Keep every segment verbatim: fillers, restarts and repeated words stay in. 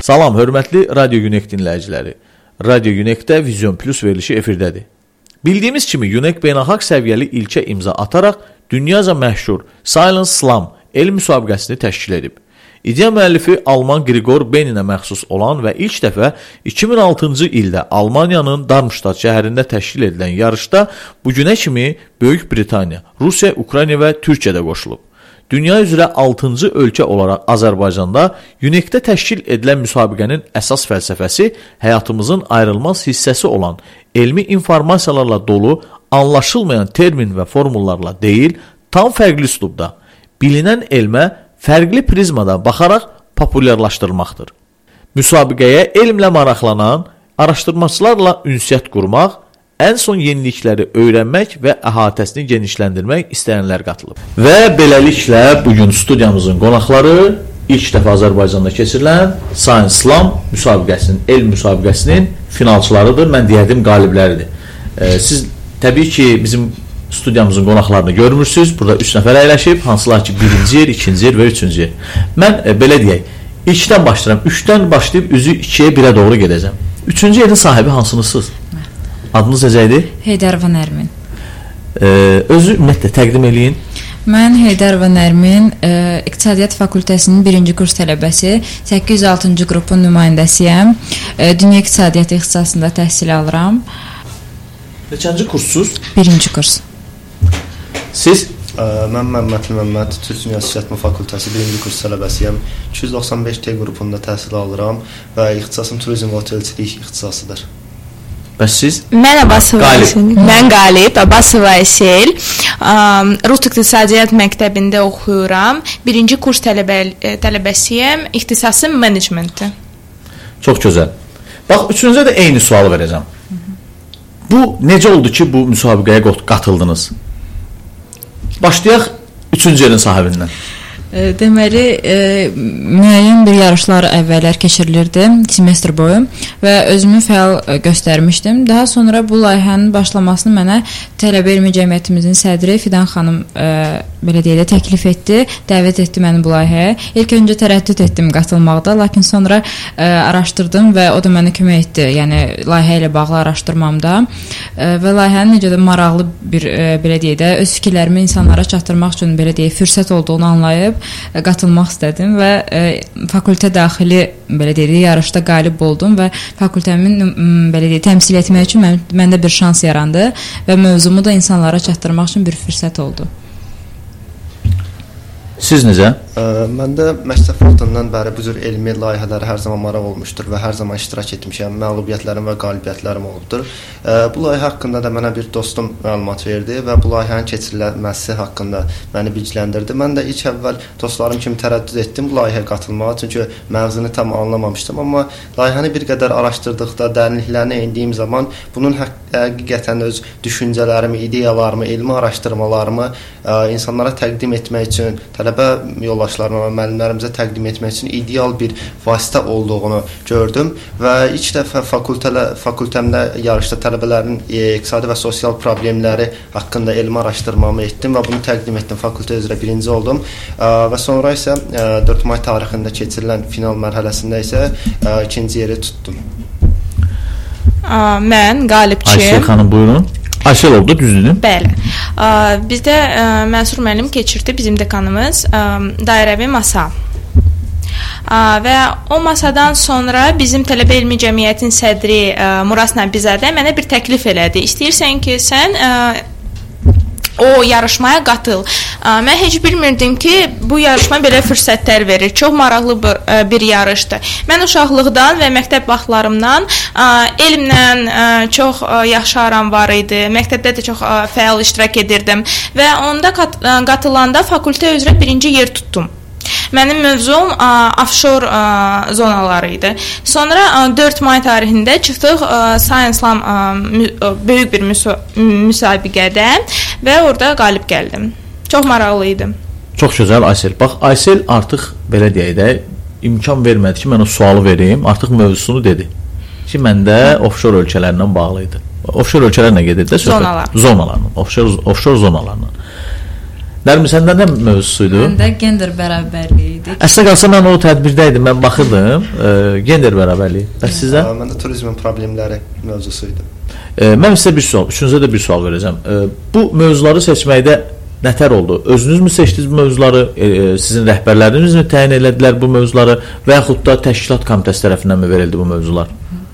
Salam, hörmətli Radio Uneq dinləyiciləri. Radio Uneqdə Vision Plus verilişi efirdədir. Bildiyimiz kimi Uneq beynəlxalq səviyyəli ilkə imza ataraq dünyaca məşhur Silent Slam elm müsabiqəsini təşkil edib. İdeya müəllifi Alman Grigor Beninə məxsus olan və ilk dəfə iki min altıncı ildə Almaniyanın Darmstadt şəhərində təşkil edilən yarışda bugünə kimi Böyük Britaniya, Rusiya, Ukrayna və Türkiyə də qoşulub. Dünya üzrə altıncı ölkə olaraq Azərbaycanda Uneqdə təşkil edilən müsabiqənin əsas fəlsəfəsi həyatımızın ayrılmaz hissəsi olan elmi informasiyalarla dolu, anlaşılmayan termin və formullarla deyil, tam fərqli üslubda, bilinən elmə fərqli prizmada baxaraq populyarlaşdırılmaqdır. Müsabiqəyə elmlə maraqlanan, araşdırmaçılarla ünsiyyət qurmaq, ən son yenilikləri öyrənmək və əhatəsini genişləndirmək istəyənlər qatılıb. Və beləliklə bugün studiyamızın qonaqları ilk dəfə Azərbaycanda keçirilən Science Slam müsabiqəsinin, elm müsabiqəsinin finalçılarıdır. Mən deyərdim qalibləridir. E, siz təbii ki bizim studiyamızın qonaqlarını görmürsünüz. Burada üç nəfər əyləşib, hansılar ki birinci yer, ikinci yer və üçüncü yer. Mən e, belə deyək, ilkdən başlayıram. Üçdən başlayıb üzü ikiyə birə doğru gedəcəm. Üçüncü yerin sahibi hansınızsınız? Adınız necədir? Heydər və Nərmin. Ee, özü ümumiyyətlə təqdim eləyin. Mən Heydər və Nərmin, e, İqtisadiyyat Fakültəsinin birinci kurs tələbəsi, səkkiz yüz altıncı qrupun nümayəndəsiyəm. E, Dünya İqtisadiyyatı ixtisasında təhsil alıram. Neçənci kurssuz? Birinci kurs. Siz? Ə, mən Məmmədli Məmməd, Türk Dünya İşletmə Fakültəsi birinci kurs tələbəsiyəm. iki yüz doxsan beş T qrupunda təhsil alıram və ixtisasım turizm və otelçilik ixtisasıdır. Bəs siz? Mən Abbasova Aysel. Mən Qalib, Abbasova Aysel. Rus İqtisadiyyat məktəbində oxuyuram. Birinci kurs tələbə, tələbəsiyəm. İxtisasım menecmentdir. Çox gözəl. Bax, üçünüzə də eyni sualı verəcəm. Bu, necə oldu ki, bu müsabiqəyə qatıldınız? Başlayaq üçüncü yerin sahibindən. E, deməli, e, müəyyən bir yarışlar əvvəllər keçirilirdi semestr boyu və özümü fəal e, göstərmişdim. Daha sonra bu layihənin başlamasını mənə Tələbə Elmi Cəmiyyətimizin sədri Fidan xanım e, belə deyək də təklif etdi, dəvət etdi məni bu layihəyə. İlk öncə tərəddüd etdim qatılmaqda, lakin sonra e, araşdırdım və o da mənə kömək etdi, yəni layihə ilə bağlı araşdırmamda e, və layihənin necə də maraqlı bir e, belə deyək də öz fikirlərimi insanlara çatdırmaq üçün belə deyək fürsət olduğunu anlayıb qatılmaq istədim və e, fakültə daxili belə deyək yarışda qalib oldum və fakültəmin belə deyək təmsil etmək üçün mən, məndə bir şans yarandı və mövzumu da insanlara çatdırmaq üçün bir fürsət oldu. Siz necə? Ə, məndə məktəb vaxtından bəri bu cür elmi layihələrə hər zaman maraq olmuşdur və hər zaman iştirak etmişəm. Məğlubiyyətlərim və qalibiyyətlərim olubdur. Ə, bu layihə haqqında da mənə bir dostum məlumat verdi və bu layihənin keçirilməsi haqqında məni bilgiləndirdi. Mən də ilk əvvəl dostlarım kimi tərəddüd etdim bu layihəyə qatılmağa, çünki məğzını tam anlamamışdım, amma layihəni bir qədər araşdırdıqda, dərinliklərinə indiyim zaman bunun həqiqətən öz düşüncələrimi, ideyalarımı, elmi araşdırmalarımı ə, insanlara təqdim etmək üçün, tələbə yoldaşlarıma və müəllimlərimizə təqdim etmək üçün ideal bir vasitə olduğunu gördüm və ilk dəfə fakültələ, fakültəmdə yarışda tələbələrin e, iqtisadi və sosial problemləri haqqında elmi araşdırmamı etdim və bunu təqdim etdim. Fakültə üzrə birinci oldum ə, və sonra isə ə, dörd may tarixində keçirilən final mərhələsində isə ə, ikinci yeri tutdum. Ə, mən Qalibçiyəm. Aysel xanım, buyurun. Aysel oldu, düzdür? Bəli. Ə, bizdə ə, Mənsur müəllim keçirdi, bizim dekanımız, ə, dairəvi masa. Ə, və o masadan sonra bizim Tələbə Elmi Cəmiyyətin sədri ə, Muras Nəbizadə mənə bir təklif elədi. İstəyirsən ki, sən ə, o yarışmaya qatıl. Mən heç bilmirdim ki, bu yarışma belə fürsətlər verir. Çox maraqlı bir, bir yarışdır. Mən uşaqlıqdan və məktəb vaxtlarımdan elmlə çox yaxşı aram var idi. Məktəbdə də çox fəal iştirak edirdim və onda qatılanda fakültə üzrə birinci yer tutdum. Mənim mövzum offshore zonaları idi. Sonra dörd may tarixində çıxdıq Science Slam böyük bir müsabiqədə və orada qalib gəldim. Çox maraqlı idi. Çox gözəl Aysel. Bax, Aysel artıq belə deyək də imkan vermədi ki, mən o sualı vereyim. Artıq mövzusunu dedi. Ki, məndə offshore ölkələrlə bağlı idi. Offshore ölkələrlə gedir də söhbət. Zonalar. Zonalarla. Offshore, offshore zonalarla. Nərmin, səndə nə mövzusuydu? Məndə gender bərabərliyi idi. Əslə qalsa mən o tədbirdə idim, mən baxırdım, e, gender bərabərliyi. Bəs sizə? Məndə turizmin problemləri mövzusuydu. E, mən sizə bir sual, üçünüzə də bir sual verəcəm. E, bu mövzuları seçməkdə nətər oldu? Özünüz mü seçdiniz bu mövzuları? E, sizin rəhbərləriniz mi təyin elədilər bu mövzuları və yaxud da təşkilat komitəsi tərəfindən mi verildi bu mövzular?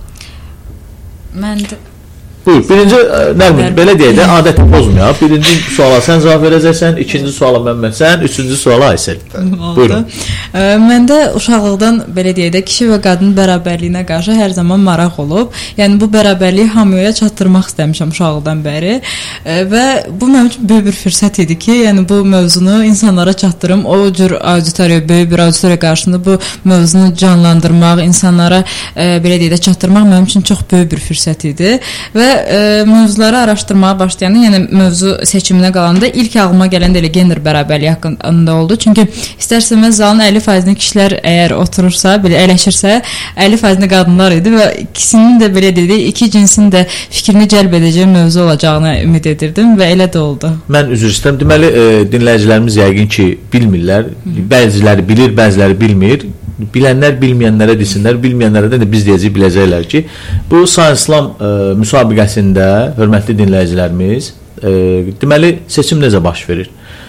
Mən də Buyur, birinci, Nərmin, belə deyək də, adəti pozmayaq. Birinci suala sən cavab verəcəksən, ikinci suala Məmməd sən, üçüncü suala Aysel. Buyurun. Məndə uşaqlıqdan, belə deyək də, kişi və qadın bərabərliyinə qarşı hər zaman maraq olub. Yəni, bu bərabərliyi hamıya çatdırmaq istəmişəm uşaqlıqdan bəri. Və bu mənim üçün böyük bir fürsət idi ki, yəni bu mövzunu insanlara çatdırım. O cür auditoriya, böyük bir auditoriya qarşısında bu mövzunu canlandırmaq, insanlara, belə deyək də, çatdırmaq mənim üçün çox böyük bir fürsət idi. Və e, mövzuları araşdırmağa başlayanda, yəni mövzu seçiminə qalanda ilk ağlıma gələn də elə gender bərabərliyi haqqında oldu. Çünki istərsəməz zalın əlli faizini kişilər əgər oturursa, belə əyləşirsə, əlli faizini qadınlar idi və ikisinin də belə dedik, iki cinsin də fikrini cəlb edəcək mövzu olacağını ümid edirdim və elə də oldu. Mən üzr istəyirəm. Deməli, e, dinləyicilərimiz yəqin ki, bilmirlər. Bəziləri bilir, bəziləri bilmir. Bilənlər bilməyənlərə desinlər, bilməyənlərə də biz deyəcəyik, biləcəklər ki, bu Science Slam e, müsabiqəsində, hörmətli dinləyicilərimiz, e, deməli, seçim necə baş verir?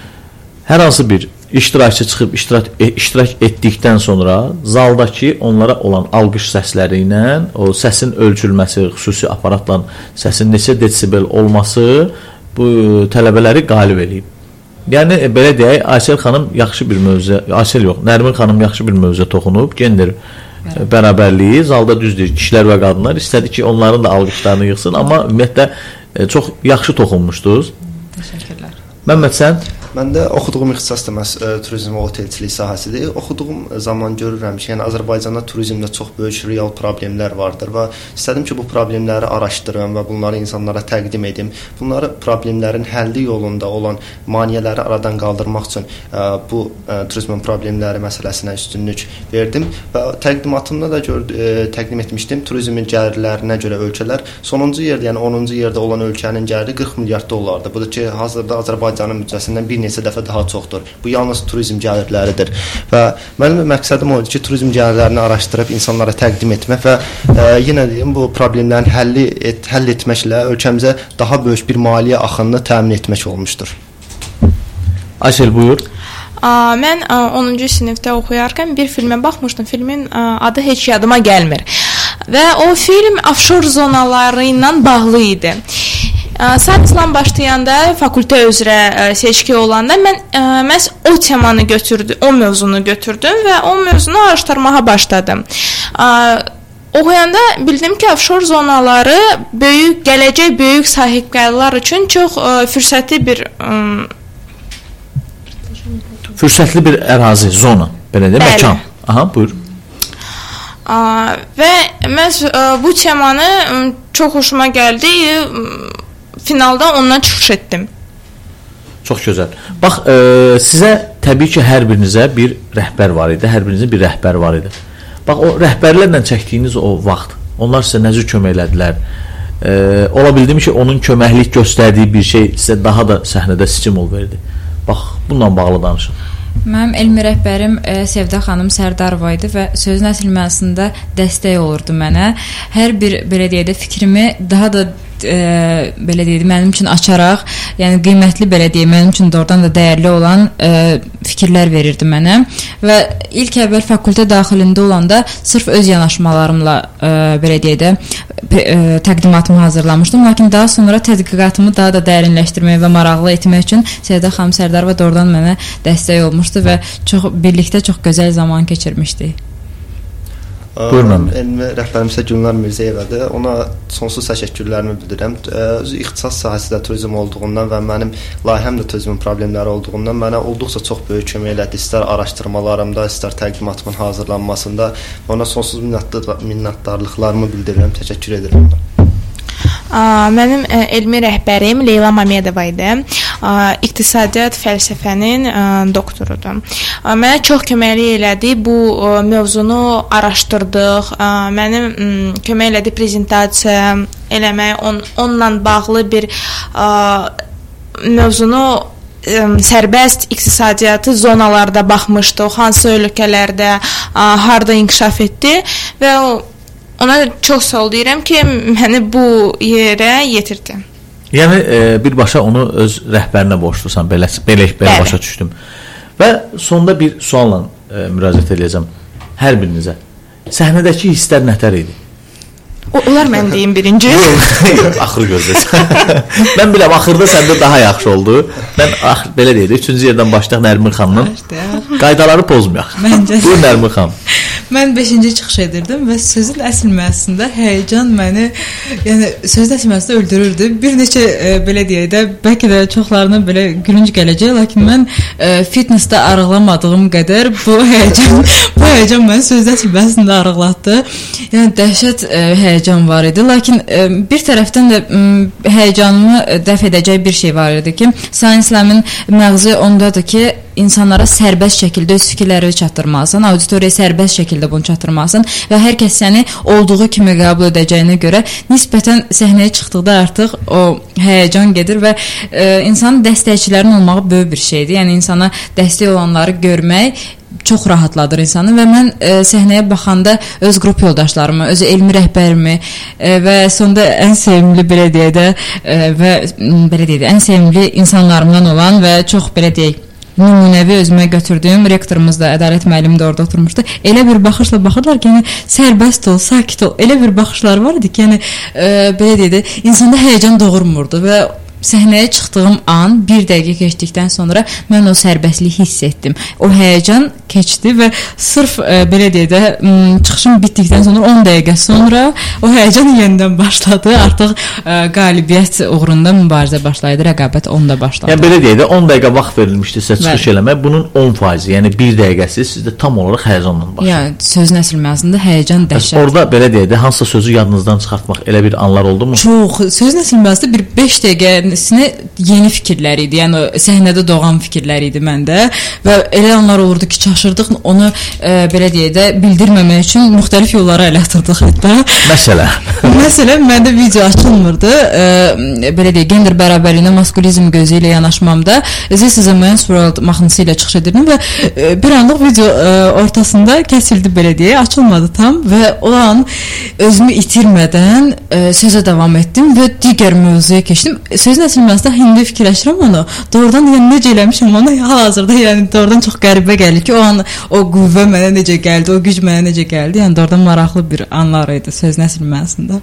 Hər hansı bir iştirakçı çıxıb iştirak, e, iştirak etdikdən sonra zaldakı onlara olan alqış səsləri ilə o səsin ölçülməsi, xüsusi aparatla səsin neçə desibel olması bu tələbələri qalib eləyib. Yəni, belə deyək, Aysel xanım yaxşı bir mövzuya, Aysel yox, Nərmin xanım yaxşı bir mövzuya toxunub, gender Bəli. bərabərliyi, zalda düzdür, kişilər və qadınlar istədi ki, onların da alqışlarını yığsın, amma ümumiyyətlə çox yaxşı toxunmuşdunuz. Təşəkkürlər. Məmməd, sən? Məndə oxuduğum ixtisas da məhz turizm və otelçilik sahəsidir. Oxuduğum zaman görürəm ki, yəni Azərbaycanda turizmdə çox böyük real problemlər vardır və istədim ki, bu problemləri araşdırım və bunları insanlara təqdim edim. Bunları problemlərin həlli yolunda olan maneələri aradan qaldırmaq üçün bu turizmin problemləri məsələsinə üstünlük verdim və təqdimatımda da gördüm, təqdim etmişdim. Turizmin gəlirlərinə görə ölkələr sonuncu yerdə, yəni onuncu yerdə olan ölkənin gəliri qırx milyard dollardır. Bu da ki, hazırda Azərbaycanın büdcəsindən bir neçə dəfə daha çoxdur. Bu yalnız turizm gəlirləridir. Və mənim məqsədim oydu ki, turizm gəlirlərini araşdırıb insanlara təqdim etmək və e, yenə deyim, bu problemlərin həlli et, həll etməklə ölkəmizə daha böyük bir maliyyə axınını təmin etmək olmuşdur. Aysel, buyur. A, mən a, onuncu sinifdə oxuyarkən bir filmə baxmışdım. Filmin a, adı heç yadıma gəlmir. Və o film offshore zonaları ilə bağlı idi. Science-lan başlayanda, fakültə üzrə seçki olanda mən ə, məhz o temanı götürdüm, o mövzunu götürdüm və o mövzunu araşdırmağa başladım. Ə, oxuyanda bildim ki, offshore zonaları böyük, gələcək böyük sahibkarlar üçün çox ə, fürsətli bir ə, fürsətli bir ərazi, zona, belə də məkan. Aha, buyur. Ə, və məhz ə, bu temanı ə, çox xoşuma gəldi. Ə, Finalda ondan çıxış etdim. Çox gözəl. Bax, e, sizə təbii ki, hər birinizə bir rəhbər var idi, hər birinizin bir rəhbər var idi. Bax, o rəhbərlərlə çəkdiyiniz o vaxt, onlar sizə necə kömək elədilər? E, ola bildimi ki, onun köməklik göstərdiyi bir şey sizə daha da səhnədə stimul verdi. Bax, bununla bağlı danışın. Mənim elmi rəhbərim e, Sevda xanım Sərdarova idi və sözün əsl mənasında dəstək olurdu mənə. Hər bir, belə deyək də, fikrimi daha da e, belə deyək, mənim üçün açaraq, yəni qiymətli, belə deyək, mənim üçün doğrudan da dəyərli olan e, fikirlər verirdi mənə və ilk əvvəl fakültə daxilində olanda sırf öz yanaşmalarımla e, belə deyək də e, təqdimatımı hazırlamışdım, lakin daha sonra tədqiqatımı daha da dərinləşdirmək və maraqlı etmək üçün Sevda xanım Sərdarova doğrudan mənə dəstək olmuşdu və çox birlikdə çox gözəl zaman keçirmişdik. Buyurun. Elmi rəhbərimizə Gülnar Mirzəyevadır. Ona sonsuz təşəkkürlərimi bildirirəm. Özü ixtisas sahəsində turizm olduğundan və mənim layihəm də turizmin problemləri olduğundan mənə olduqca çox böyük kömək elədi. İstər araşdırmalarımda, istər təqdimatımın hazırlanmasında. Ona sonsuz minnətdarlıqlarımı bildirirəm. Təşəkkür edirəm. Mənim ə, elmi rəhbərim Leyla Mamedova idi. Ə, iqtisadiyyat fəlsəfənin ə, doktorudur. Ə, mənə çox köməklik elədi. Bu ə, mövzunu araşdırdıq. Ə, mənim ə, kömək elədi prezentasiya eləmək, on, onunla bağlı bir ə, mövzunu ə, sərbəst iqtisadiyyatı zonalarda baxmışdıq, hansı ölkələrdə ə, harda inkişaf etdi və ona çox sağ ol deyirəm ki, məni bu yerə yetirdi. Yəni e, birbaşa onu öz rəhbərinə borclusan, belə belə belə başa düşdüm. Və sonda bir sualla e, müraciət edəcəm hər birinizə. Səhnədəki hisslər nətər idi? O, onlar mən deyim birinci. Yox, axırı gözləsən. Mən biləm, axırda səndə daha yaxşı oldu. Mən ax, belə deyək, üçüncü yerdən başlayaq Nərmin xanımın. Qaydaları pozmayaq. Məncə. Buyur Nərmin xanım. Mən beşinci çıxış edirdim və sözün əsl mənasında həyəcan məni, yəni sözün əsl mənasında öldürürdü. Bir neçə e, belə deyək də, bəlkə də çoxlarına belə gülünc gələcək, lakin mən e, fitnessdə arıqlamadığım qədər bu həyəcan, bu həyəcan məni sözün əsl mənasında arıqlatdı. Yəni dəhşət e, həyəcan var idi, lakin e, bir tərəfdən də m, həyəcanımı dəf edəcək bir şey var idi ki, Sayın İslamın məğzi ondadır ki, insanlara sərbəst şəkildə öz fikirləri çatdırmalısan, auditoriyaya sərbəst şəkildə bunu çatdırmalısan və hər kəs səni olduğu kimi qəbul edəcəyinə görə nisbətən səhnəyə çıxdıqda artıq o həyəcan gedir və e, insanın dəstəkçilərin olmağı böyük bir şeydir. Yəni insana dəstək olanları görmək çox rahatladır insanı və mən e, səhnəyə baxanda öz qrup yoldaşlarımı, öz elmi rəhbərimi e, və sonda ən sevimli belə deyək də e, və belə deyək də ən sevimli insanlarımdan olan və çox belə deyək nümunəvi özümə götürdüyüm rektorumuz da, Ədalət müəllimi də orada oturmuşdu. Elə bir baxışla baxırlar ki, yəni sərbəst ol, sakit ol. Elə bir baxışlar var idi ki, yəni e, belə deyək də insanda həyəcan doğurmurdu və səhnəyə çıxdığım an bir dəqiqə keçdikdən sonra mən o sərbəstliyi hiss etdim. O həyəcan keçdi və sırf e, belə deyək də çıxışım bitdikdən sonra on dəqiqə sonra o həyəcan yenidən başladı. Artıq e, qalibiyyət uğrunda mübarizə başladı, rəqabət onda başladı. Yəni belə deyək də on dəqiqə vaxt verilmişdi sizə çıxış eləmək. Bunun on faizi, yəni bir dəqiqəsi sizdə tam olaraq həyəcanla başladı. Yəni sözün əsl mənasında həyəcan dəhşət. Orada belə deyək də hansısa sözü yadınızdan çıxartmaq elə bir anlar oldumu? Çox. Sözün əsl mənasında bir beş dəqiqə sinə yeni fikirlər idi. Yəni səhnədə doğan fikirlər idi məndə və elə anlar olurdu ki, çaşırdıq. Onu e, belə deyək də bildirməmək üçün müxtəlif yollara əl atırdıq hətta. Məsələn. Məsələn, məndə video açılmırdı. E, belə deyək, gender bərabərliyinə maskulizm gözü ilə yanaşmamda This is a Man's World mahnısı ilə çıxış edirdim və e, bir anlıq video e, ortasında kəsildi belə deyək, açılmadı tam və o an özümü itirmədən e, sözə davam etdim və digər mövzuya keçdim. Sözün əsl mənasında indi fikirləşirəm onu. Doğrudan yəni necə eləmişəm onu hal-hazırda, yəni doğrudan çox qəribə gəlir ki, o an o qüvvə mənə necə gəldi, o güc mənə necə gəldi. Yəni doğrudan maraqlı bir anlar idi sözün əsl mənasında.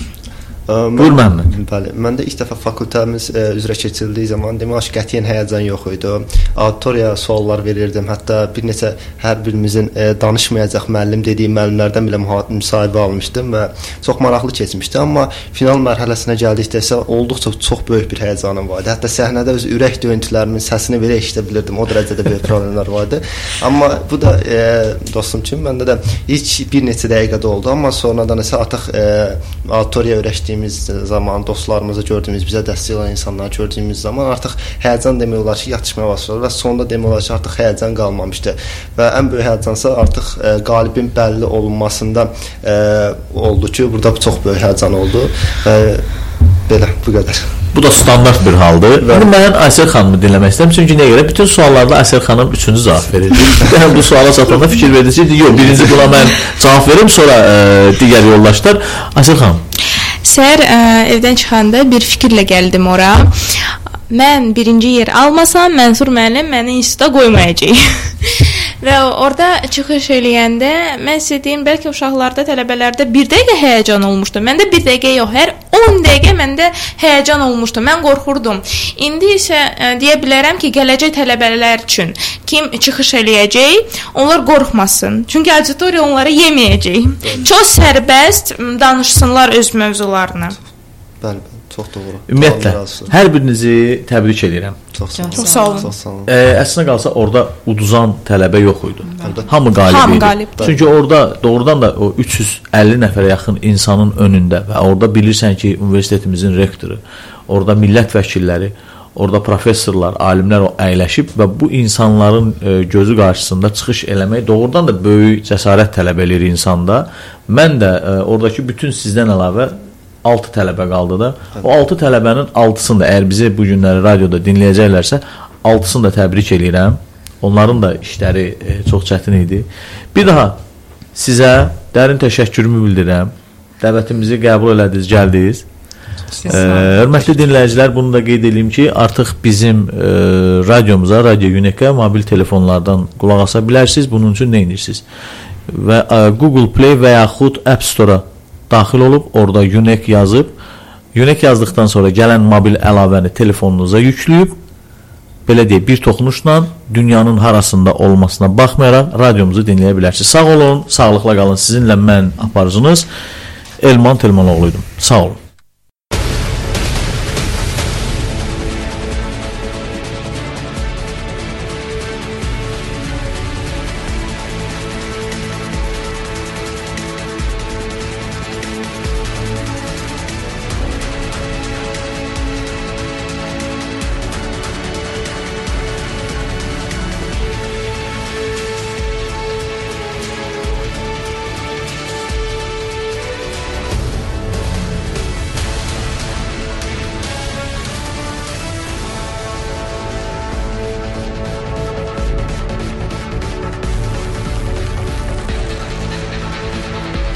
Buyur Məmməd. Bəli, məndə ilk dəfə fakültəmiz e, üzrə keçildiyi zaman demək qətiyyən həyəcan yox idi. Auditoriyaya suallar verirdim. Hətta bir neçə hər birimizin e, danışmayacaq müəllim dediyi müəllimlərdən belə müsahibə almışdım və çox maraqlı keçmişdi. Amma final mərhələsinə gəldikdə isə olduqca çox böyük bir həyəcanım var idi. Hətta səhnədə öz ürək döyüntülərimin səsini belə eşidə bilirdim. O dərəcədə böyük problemlər var idi. Amma bu da e, dostum kimi məndə də ilk bir neçə dəqiqədə oldu. Amma sonradan isə artıq e, auditoriyaya öyrəşdiyim zaman, dostlarımızı gördüyümüz, bizə dəstək olan insanları gördüyümüz zaman artıq həyəcan demək olar ki, yatışmaya başladı və sonunda demək olar ki, artıq həyəcan qalmamışdı. Və ən böyük həyəcansa artıq e, qalibin bəlli olunmasında e, oldu ki, burada çox böyük həyəcan oldu. Və belə, bu qədər. Bu da standart bir haldır. İndi mən Aysel xanımı dinləmək istəyirəm. Çünki nəyə görə? Bütün suallarda Aysel xanım üçüncü cavab verir. Yəni bu suala çatanda fikir verdiniz ki, yox, birinci buna mən cavab verim, sonra e, digər yoldaşlar. Aysel xanım. Səhər ə, evdən çıxanda bir fikirlə gəldim ora. Mən birinci yer almasam, Mənsur müəllim məni instituta qoymayacaq. Və orada çıxış eləyəndə mən sizə deyim, bəlkə uşaqlarda, tələbələrdə bir dəqiqə həyəcan olmuşdu. Məndə bir dəqiqə yox, hər on dəqiqə məndə həyəcan olmuşdu. Mən qorxurdum. İndi isə ə, deyə bilərəm ki, gələcək tələbələr üçün kim çıxış eləyəcək, onlar qorxmasın. Çünki auditoriya onları yeməyəcək. Çox sərbəst danışsınlar öz mövzularını. Bəli, çox doğru. Ümumiyyətlə, hər birinizi təbrik edirəm. Çox sağ olun. Çox sağ olun. Çox sağ olun. E, əslində qalsa orada uduzan tələbə yox idi. Hamı qalib Hamı idi. qalib. Çünki orada doğrudan da o üç yüz əlli nəfərə yaxın insanın önündə və orada bilirsən ki, universitetimizin rektoru, orada millət vəkilləri, orada professorlar, alimlər o əyləşib və bu insanların e, gözü qarşısında çıxış eləmək doğrudan da böyük cəsarət tələb edir insanda. Mən də e, oradakı bütün sizdən əlavə altı tələbə qaldı da. O altı tələbənin altısını da əgər bizi bu günləri radioda dinləyəcəklərsə, altısını da təbrik edirəm. Onların da işləri e, çox çətin idi. Bir daha sizə dərin təşəkkürümü bildirirəm. Dəvətimizi qəbul elədiniz, gəldiniz. E, hörmətli dinləyicilər, bunu da qeyd edeyim ki, artıq bizim e, radiomuza, Radio Uneq-ə mobil telefonlardan qulaq asa bilərsiniz. Bunun üçün nə edirsiniz? Və e, Google Play və yaxud App Store-a daxil olub, orada Uneq yazıb, Uneq yazdıqdan sonra gələn mobil əlavəni telefonunuza yükləyib, belə deyək, bir toxunuşla dünyanın harasında olmasına baxmayaraq radiomuzu dinləyə bilərsiniz. Sağ olun, sağlıqla qalın. Sizinlə mən aparıcınız Elman Telmanoğluydum. Sağ olun.